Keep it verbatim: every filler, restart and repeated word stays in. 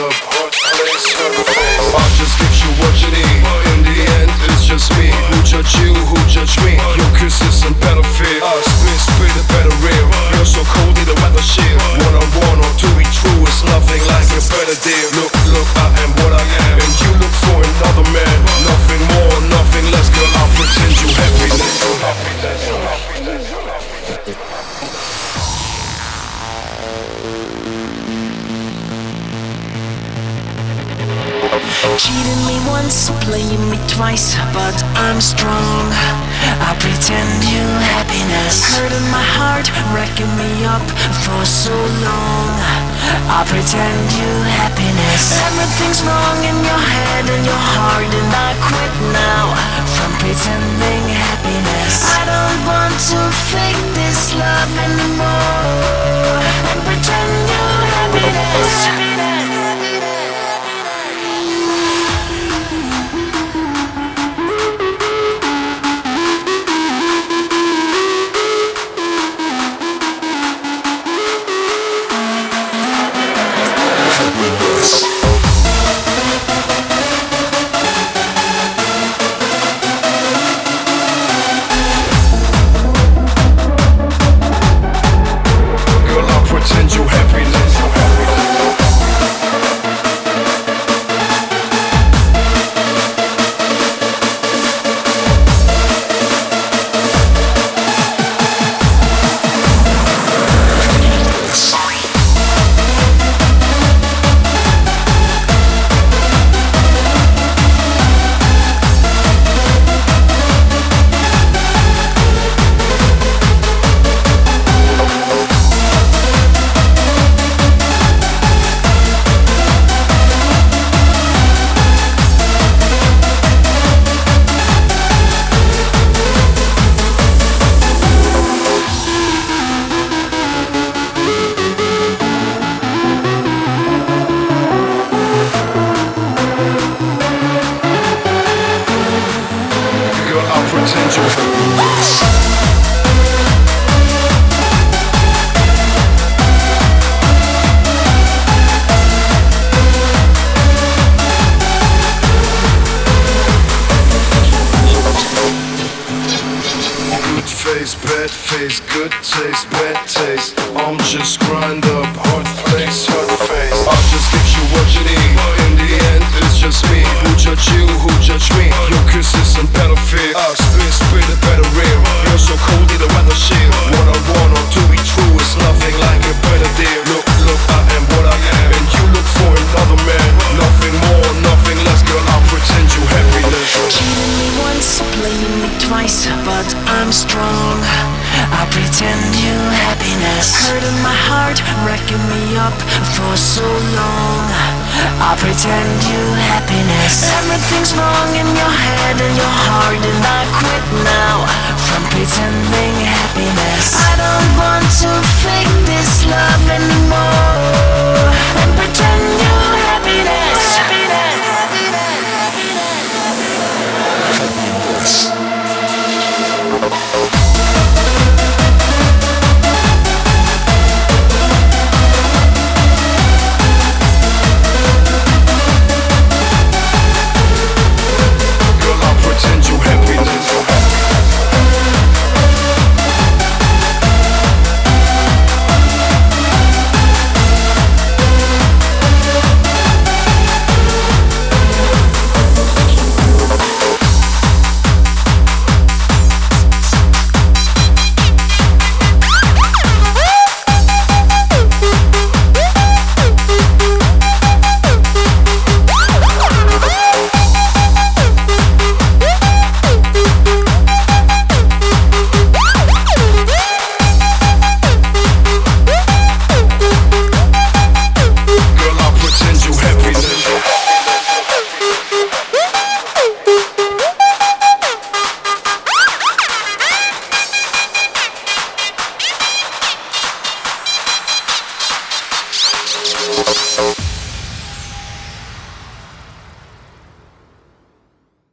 up, hot place, hot face. I'll just give you what you need. In the end, it's just me. Who judge you, who judge me? Your kisses and better feel. I spit, spit it better real. You're so cold, need a weather shield. One on one or to be true, it's nothing like a better deal. Look, look, I am what I am, and you look for another man. Nothing more, nothing less, girl. I'll pretend you happiness. Happiness, happiness, happiness. Cheating me once, playing me twice, but I'm strong. I pretend you happiness, hurting my heart, wrecking me up for so long. I pretend you happiness. Everything's wrong in your head and your heart, and I quit now from pretending happiness. I don't want to fake this love anymore and pretend you happiness. Pretend you happiness, you happiness. Pretend you good face, bad face, good taste, bad taste. I'm just grind up, hot place, hot face. I'll just give you what you need. In the end, it's just me. Who judge you, who judge me? Your kisses and better feel. I spit, spit it better real. You're so cold, need a weather shield. One on one or to be true, it's nothing like a better deal. Look, look, I am what I am, and you look for another man. Nothing more, nothing less, girl. I'll pretend you happiness. Cheating me once, playing me twice, but I'm strong. I pretend you happiness, hurting my heart, wrecking me up for so long. I pretend you happiness. Everything's wrong in your head and your heart, and I quit now from pretending happiness. I don't want to fake this love anymore and pretend